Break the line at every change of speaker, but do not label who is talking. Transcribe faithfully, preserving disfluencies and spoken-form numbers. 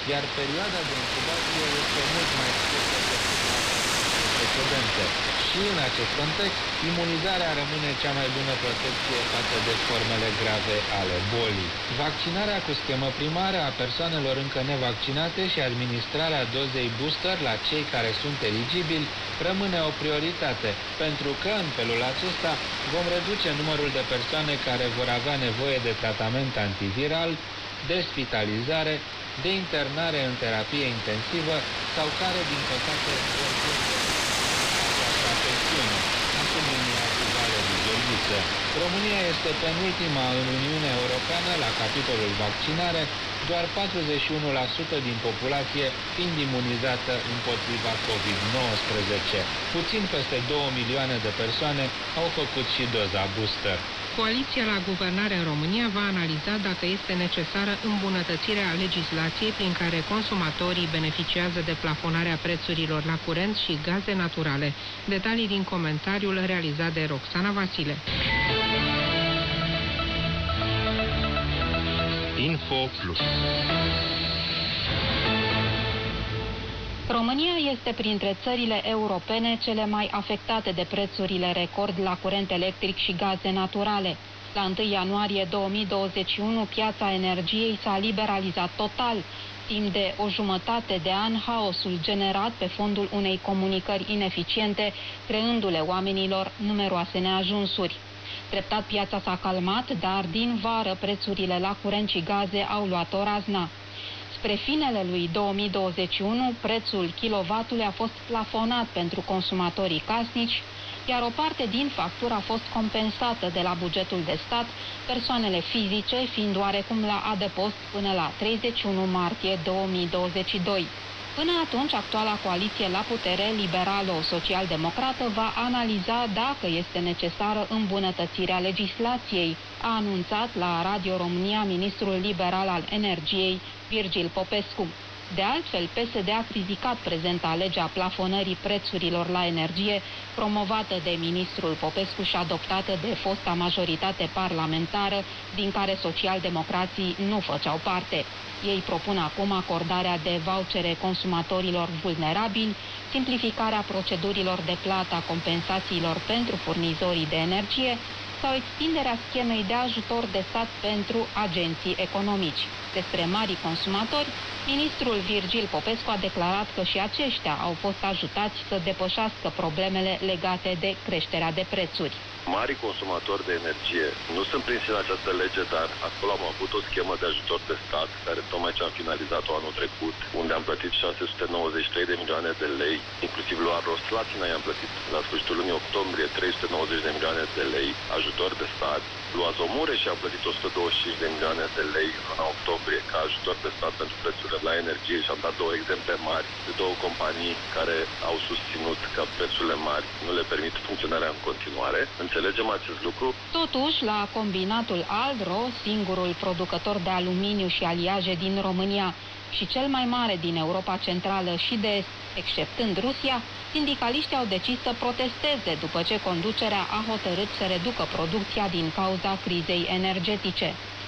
iar perioada de incubație este mult mai scurtă decât precedente. Și în acest context, imunizarea rămâne cea mai bună protecție față de formele grave ale bolii. Vaccinarea cu schemă primară a persoanelor încă nevaccinate și administrarea dozei booster la cei care sunt eligibili rămâne o prioritate, pentru că în felul acesta vom reduce numărul de persoane care vor avea nevoie de tratament antiviral, de spitalizare, de internare în terapie intensivă sau care, din păcate, vor România este penultima în Uniunea Europeană la capitolul vaccinare, doar patruzeci și unu la sută din populație fiind imunizată împotriva covid nouăsprezece. Puțin peste două milioane de persoane au făcut și doza booster.
Coaliția la guvernare în România va analiza dacă este necesară îmbunătățirea legislației prin care consumatorii beneficiază de plafonarea prețurilor la curent și gaze naturale. Detalii din comentariul realizat de Roxana Vasile.
Info Plus.
România este printre țările europene cele mai afectate de prețurile record la curent electric și gaze naturale. La întâi ianuarie două mii douăzeci și unu, piața energiei s-a liberalizat total. Timp de o jumătate de an, haosul generat pe fondul unei comunicări ineficiente, creându-le oamenilor numeroase neajunsuri. Treptat piața s-a calmat, dar din vară prețurile la curent și gaze au luat-o razna. Spre finele lui două mii douăzeci și unu, prețul kilovatului a fost plafonat pentru consumatorii casnici, iar o parte din factură a fost compensată de la bugetul de stat, persoanele fizice fiind oarecum la adăpost până la treizeci și unu martie două mii douăzeci și doi. Până atunci, actuala coaliție la putere, liberalo-social-democrată, va analiza dacă este necesară îmbunătățirea legislației, a anunțat la Radio România ministrul liberal al energiei, Virgil Popescu. De altfel, P S D a criticat prezenta lege a plafonării prețurilor la energie, promovată de ministrul Popescu și adoptată de fosta majoritate parlamentară, din care socialdemocrații nu făceau parte. Ei propun acum acordarea de vouchere consumatorilor vulnerabili, simplificarea procedurilor de plată a compensațiilor pentru furnizorii de energie sau extinderea schemei de ajutor de stat pentru agenții economici. Despre marii consumatori, ministrul Virgil Popescu a declarat că și aceștia au fost ajutați să depășească problemele legate de creșterea de prețuri.
Marii consumatori de energie nu sunt prinși în această lege, dar acolo am avut o schemă de ajutor de stat, care tocmai ce am finalizat-o anul trecut, unde am plătit șase sute nouăzeci și trei de milioane de lei, inclusiv lui Roslatina i-am plătit la sfârșitul lunii octombrie trei sute nouăzeci de milioane de lei ajutor de stat. Lui Azomureș și-am plătit o sută douăzeci și cinci de milioane de lei în luna octombrie ca ajutor de stat pentru prețurile la energie și am dat două exemple mari de două companii care au susținut că prețurile mari nu le permit funcționarea în continuare. Înțelegem acest lucru.
Totuși, la combinatul Aldro, singurul producător de aluminiu și aliaje din România și cel mai mare din Europa Centrală și de Est, exceptând Rusia, sindicaliștii au decis să protesteze după ce conducerea a hotărât să reducă producția din cauza crizei energetice.